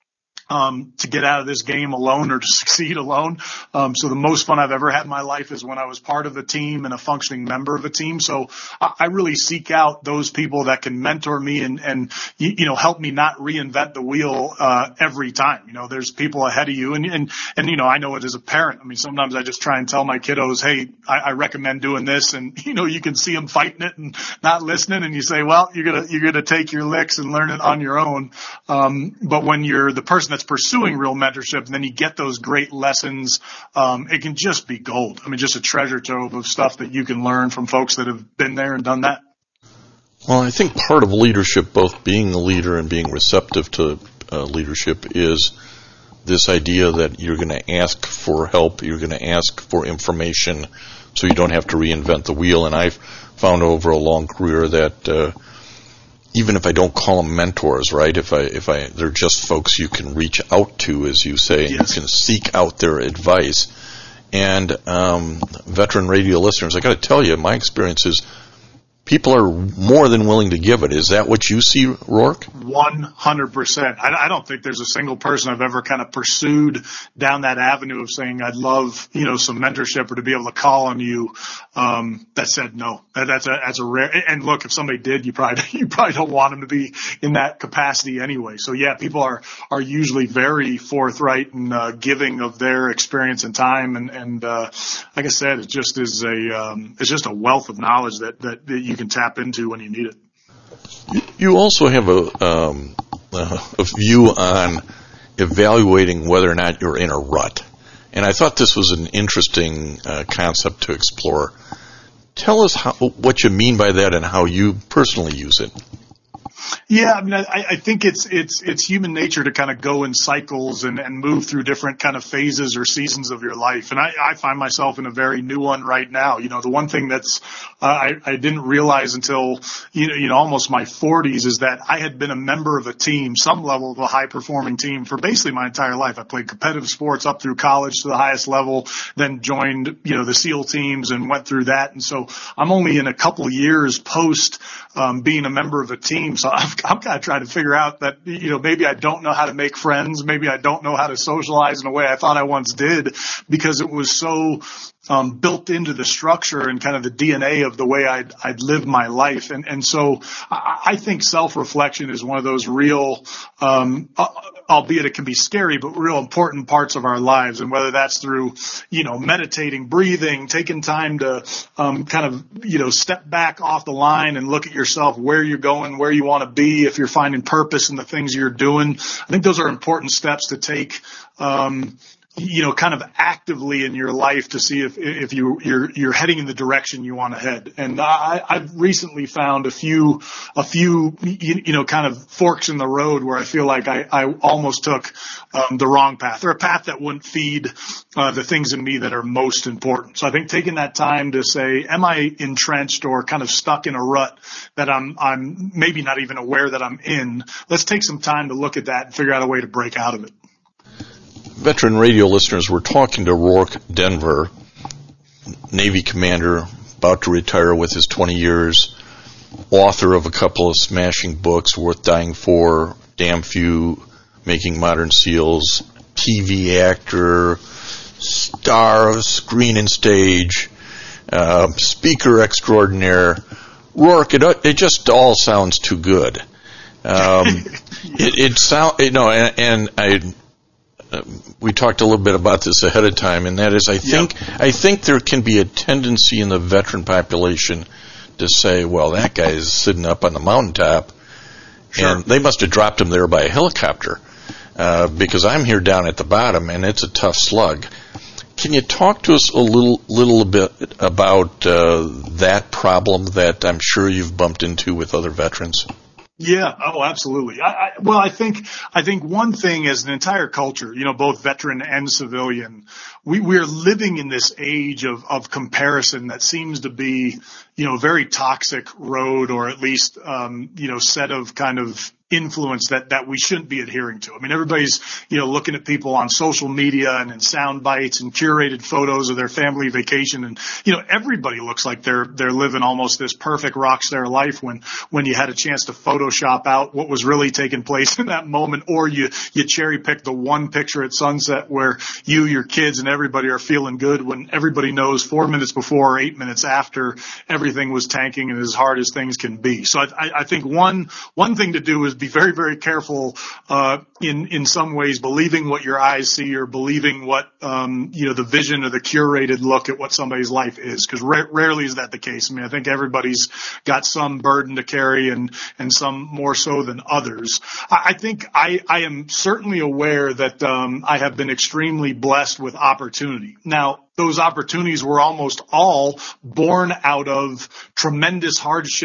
Um, to get out of this game alone or to succeed alone. Um, so the most fun I've ever had in my life is when I was part of a team and a functioning member of a team. So I, I really seek out those people that can mentor me and, and you, you know, help me not reinvent the wheel uh, every time. You know, there's people ahead of you. And, and, and, you know, I know it as a parent. I mean, sometimes I just try and tell my kiddos, hey, I, I recommend doing this. And, you know, you can see them fighting it and not listening. And you say, well, you're going to, you're going to take your licks and learn it on your own. Um, but when you're the person that's pursuing real mentorship, and then you get those great lessons, um, it can just be gold. I mean, just a treasure trove of stuff that you can learn from folks that have been there and done that. Well, I think part of leadership, both being a leader and being receptive to uh, leadership, is this idea that you're going to ask for help, you're going to ask for information, so you don't have to reinvent the wheel. And I've found over a long career that uh, even if I don't call them mentors, right? If I, if I, they're just folks you can reach out to, as you say, and Yes. you can seek out their advice. And um, veteran radio listeners, I got to tell you, my experience is people are more than willing to give it. Is that what you see, Rourke? one hundred percent. I, I don't think there's a single person I've ever kind of pursued down that avenue of saying, I'd love, you know, some mentorship or to be able to call on you, um, that said no. That, that's a, that's a rare, and look, if somebody did, you probably, you probably don't want them to be in that capacity anyway. So yeah, people are, are usually very forthright and, uh, giving of their experience and time. And, and, uh, like I said, it just is a, um, it's just a wealth of knowledge that, that, that you can tap into when you need it. You also have a, um, a view on evaluating whether or not you're in a rut. And I thought this was an interesting uh, concept to explore. Tell us how, what you mean by that and how you personally use it. Yeah, I mean, I, I think it's it's it's human nature to kind of go in cycles and, and move through different kind of phases or seasons of your life. And I, I find myself in a very new one right now. You know, the one thing that's uh, I, I didn't realize until you know, you know almost my forties is that I had been a member of a team, some level of a high performing team, for basically my entire life. I played competitive sports up through college to the highest level, then joined you know the SEAL teams and went through that. And so I'm only in a couple of years post um, being a member of a team. So I'm, I'm kind of trying to figure out that, you know, maybe I don't know how to make friends. Maybe I don't know how to socialize in a way I thought I once did because it was so um, built into the structure and kind of the D N A of the way I'd, I'd lived my life. And, and so I, I think self-reflection is one of those real, um, uh, albeit it can be scary, but real important parts of our lives. And whether that's through, you know, meditating, breathing, taking time to um, kind of, you know, step back off the line and look at yourself, where you're going, where you want to be, if you're finding purpose in the things you're doing. I think those are important steps to take, um, you know, kind of actively in your life to see if, if you, you're, you're heading in the direction you want to head. And I, I've recently found a few, a few, you, you know, kind of forks in the road where I feel like I, I almost took um, the wrong path, or a path that wouldn't feed uh, the things in me that are most important. So I think taking that time to say, am I entrenched or kind of stuck in a rut that I'm, I'm maybe not even aware that I'm in? Let's take some time to look at that and figure out a way to break out of it. Veteran radio listeners, we're talking to Rourke Denver, Navy commander, about to retire with his twenty years, author of a couple of smashing books, Worth Dying For, Damn Few, Making Modern SEALs, T V actor, star of screen and stage, uh, speaker extraordinaire. Rourke, it, it just all sounds too good. Um, it, it sound, you know, and, and I, Uh, we talked a little bit about this ahead of time, and that is, I think, yep. I think there can be a tendency in the veteran population to say, well, that guy is sitting up on the mountaintop, sure. and they must have dropped him there by a helicopter, uh, because I'm here down at the bottom, and it's a tough slug. Can you talk to us a little, little bit about uh, that problem that I'm sure you've bumped into with other veterans? Yeah. Oh, absolutely. I, I, well, I think, I think one thing as an entire culture, you know, both veteran and civilian, we, we're living in this age of, of comparison that seems to be, you know, a very toxic road, or at least, um, you know, set of kind of influence that, that we shouldn't be adhering to. I mean, everybody's, you know, looking at people on social media and in sound bites and curated photos of their family vacation. And, you know, everybody looks like they're, they're living almost this perfect rock star life when, when you had a chance to Photoshop out what was really taking place in that moment, or you, you cherry pick the one picture at sunset where you, your kids, and everybody are feeling good when everybody knows four minutes before or eight minutes after everything was tanking and as hard as things can be. So I, I think one, one thing to do is be very, very careful, uh, in, in some ways, believing what your eyes see, or believing what, um, you know, the vision or the curated look at what somebody's life is. Cause ra- rarely is that the case. I mean, I think everybody's got some burden to carry, and, and some more so than others. I, I think I, I am certainly aware that, um, I have been extremely blessed with opportunity. Now, those opportunities were almost all born out of tremendous hardship,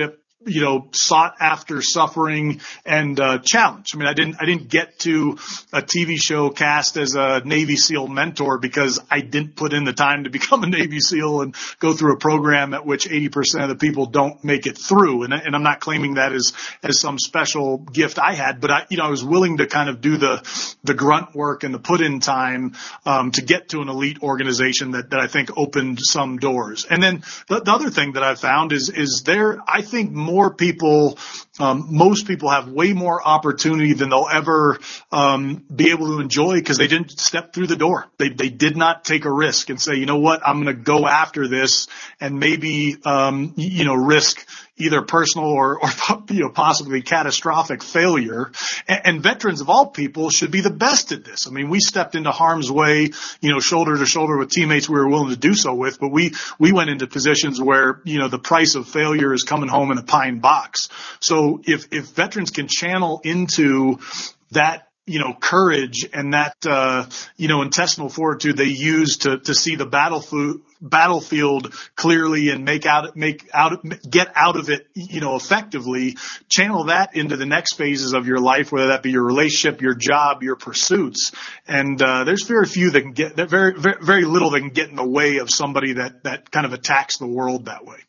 you know, sought after suffering and uh, challenge. I mean, I didn't I didn't get to a T V show cast as a Navy SEAL mentor because I didn't put in the time to become a Navy SEAL and go through a program at which eighty percent of the people don't make it through. And, and I'm not claiming that as as some special gift I had, but I, you know, I was willing to kind of do the the grunt work and the put in time um, to get to an elite organization that that I think opened some doors. And then the, the other thing that I've found is is there I think more More people, um, most people have way more opportunity than they'll ever um, be able to enjoy because they didn't step through the door. They they did not take a risk and say, you know what, I'm going to go after this and maybe um, you know risk either personal or, or you know possibly catastrophic failure. And, and veterans of all people should be the best at this. I mean, we stepped into harm's way, you know, shoulder to shoulder with teammates we were willing to do so with, but we we went into positions where you know the price of failure is coming home in a pine box. So if if veterans can channel into that, you know, courage and that, uh, you know, intestinal fortitude they use to, to see the battlefield, battlefield clearly and make out, make out, get out of it, you know, effectively, channel that into the next phases of your life, whether that be your relationship, your job, your pursuits. And, uh, there's very few that can get, very, very, very little that can get in the way of somebody that, that kind of attacks the world that way.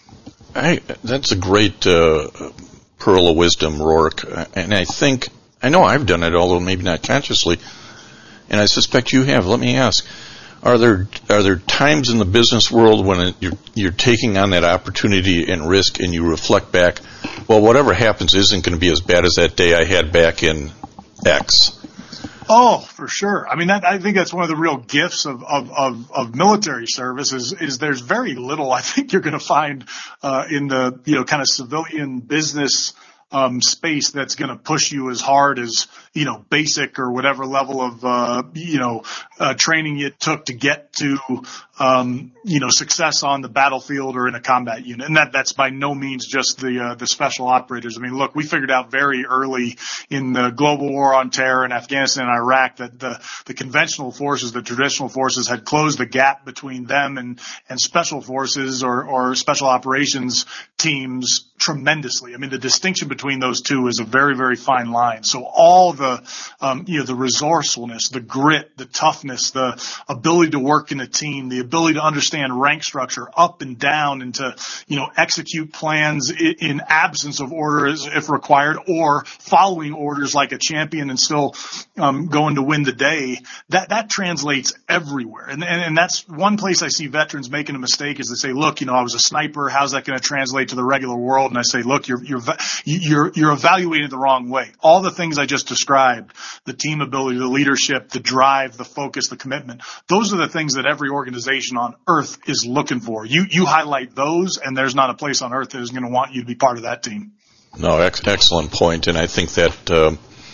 I, that's a great, uh, pearl of wisdom, Rourke. And I think, I know I've done it, although maybe not consciously, and I suspect you have. Let me ask: Are there are there times in the business world when it, you're you're taking on that opportunity and risk, and you reflect back, well, whatever happens isn't going to be as bad as that day I had back in X? Oh, for sure. I mean, that, I think that's one of the real gifts of, of, of, of military service is, is there's very little I think you're going to find, uh, in the, you know, kind of civilian business Um, space that's going to push you as hard as, you know, basic or whatever level of, uh, you know, uh, training it took to get to, um, you know, success on the battlefield or in a combat unit. And that, that's by no means just the, uh, the special operators. I mean, look, we figured out very early in the global war on terror in Afghanistan and Iraq that the, the conventional forces, the traditional forces had closed the gap between them and, and special forces or, or special operations teams tremendously. I mean, the distinction between those two is a very, very fine line. So all the, um, you know, the resourcefulness, the grit, the toughness, the ability to work in a team, the ability to understand rank structure up and down and to, you know, execute plans in, in absence of orders if required or following orders like a champion and still, um, going to win the day. That, that translates everywhere. And, and, and that's one place I see veterans making a mistake is they say, look, you know, I was a sniper. How's that going to translate to the regular world? And I say, look, you're, you're, you're, you're evaluating it the wrong way. All the things I just described, the team ability, the leadership, the drive, the focus, the commitment, those are the things that every organization on earth is looking for. You, you highlight those and there's not a place on earth that is going to want you to be part of that team. No, ex- excellent point. And I think that, uh,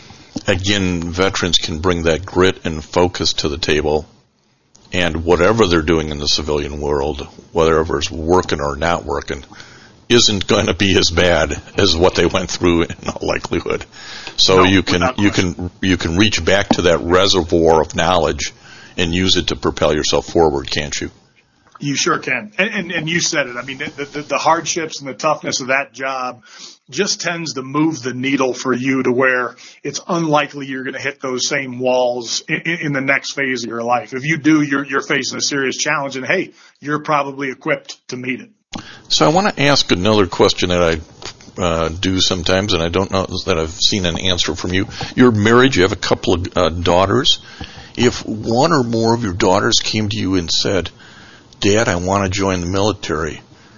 again, veterans can bring that grit and focus to the table. And whatever they're doing in the civilian world, whatever is working or not working, isn't going to be as bad as what they went through in all likelihood. So no, you can you can you can reach back to that reservoir of knowledge and use it to propel yourself forward, can't you? You sure can. And and, and you said it. I mean, the, the, the hardships and the toughness of that job just tends to move the needle for you to where it's unlikely you're going to hit those same walls in, in the next phase of your life. If you do, you're you're facing a serious challenge, and hey, you're probably equipped to meet it. So I want to ask another question that I uh, do sometimes, and I don't know that I've seen an answer from you. You're married. You have a couple of uh, daughters. If one or more of your daughters came to you and said, Dad, I want to join the military,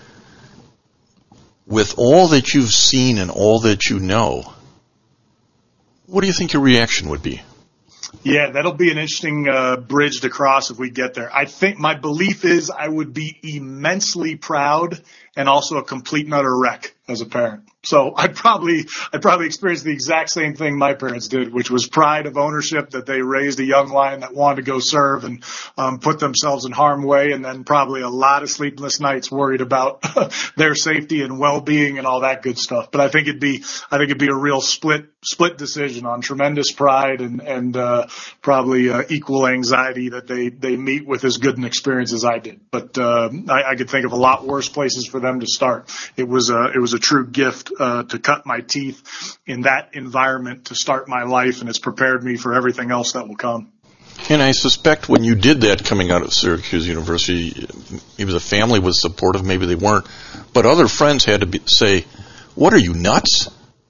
with all that you've seen and all that you know, what do you think your reaction would be? Yeah, that'll be an interesting uh, bridge to cross if we get there. I think my belief is I would be immensely proud and also a complete and utter wreck as a parent. So I'd probably, I'd probably experience the exact same thing my parents did, which was pride of ownership that they raised a young lion that wanted to go serve and um, put themselves in harm's way, and then probably a lot of sleepless nights worried about their safety and well-being and all that good stuff. But I think it'd be, I think it'd be a real split, split decision on tremendous pride and, and, uh, probably, uh, equal anxiety that they, they meet with as good an experience as I did. But, uh, I, I could think of a lot worse places for them to start. It was a, it was a true gift uh, to cut my teeth in that environment to start my life, and it's prepared me for everything else that will come. And I suspect when you did that coming out of Syracuse University, maybe the family was supportive, maybe they weren't, but other friends had to be, say, "What, are you nuts?"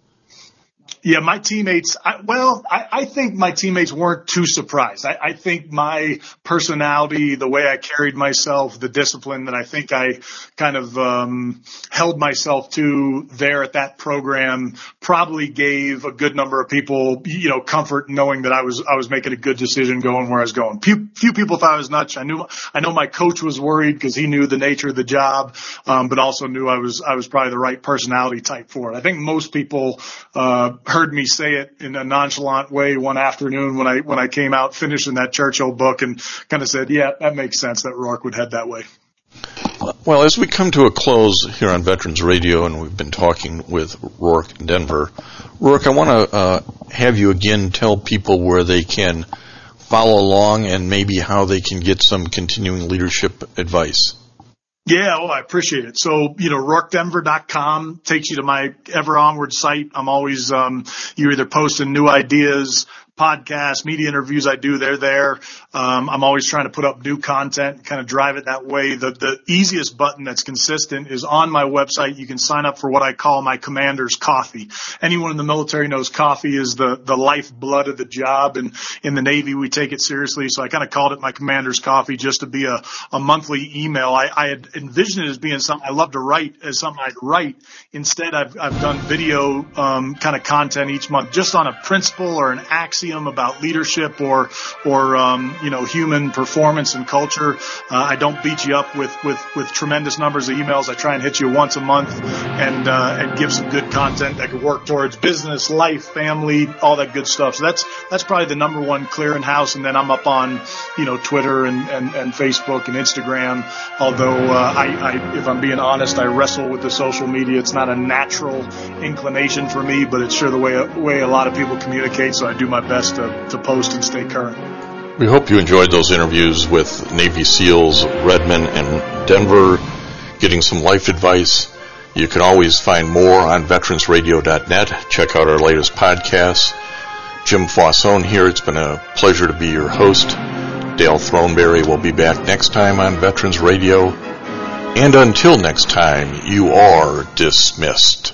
Yeah, my teammates, I, well, I, I think my teammates weren't too surprised. I, I think my personality, the way I carried myself, the discipline that I think I kind of um, held myself to there at that program probably gave a good number of people, you know, comfort knowing that I was I was making a good decision going where I was going. Few, few people thought I was nuts. I knew I know my coach was worried because he knew the nature of the job, um, but also knew I was I was probably the right personality type for it. I think most people uh, heard me say it in a nonchalant way one afternoon when I when I came out finishing that Churchill book and kind of said, yeah, that makes sense that Rourke would head that way. Well, as we come to a close here on Veterans Radio, and we've been talking with Rourke Denver, Rourke, I want to uh, have you again tell people where they can follow along and maybe how they can get some continuing leadership advice. Yeah, well, I appreciate it. So, you know, Rourke Denver dot com takes you to my Ever Onward site. I'm always, um, you're either posting new ideas, podcasts, media interviews I do, they're there. Um, I'm always trying to put up new content, kind of drive it that way. The, the easiest button that's consistent is on my website. You can sign up for what I call my commander's coffee. Anyone in the military knows coffee is the, the lifeblood of the job. And in the Navy, we take it seriously. So I kind of called it my commander's coffee just to be a, a monthly email. I, I had envisioned it as being something I love to write, as something I'd write. Instead, I've, I've done video, um, kind of content each month just on a principle or an axiom about leadership or, or, um, you know, human performance and culture. Uh, I don't beat you up with, with, with tremendous numbers of emails. I try and hit you once a month and, uh, and give some good content that could work towards business, life, family, all that good stuff. So that's, that's probably the number one clearinghouse. And then I'm up on, you know, Twitter and, and, and Facebook and Instagram. Although, uh, I, I, if I'm being honest, I wrestle with the social media. It's not a natural inclination for me, but it's sure the way, way a lot of people communicate. So I do my best To, to post and stay current. We hope you enjoyed those interviews with Navy SEALs Redmond and Denver, getting some life advice. You can always find more on veterans radio dot net. Check out our latest podcasts. Jim Faussone here. It's been a pleasure to be your host. Dale Throneberry will be back next time on Veterans Radio. And until next time, you are dismissed.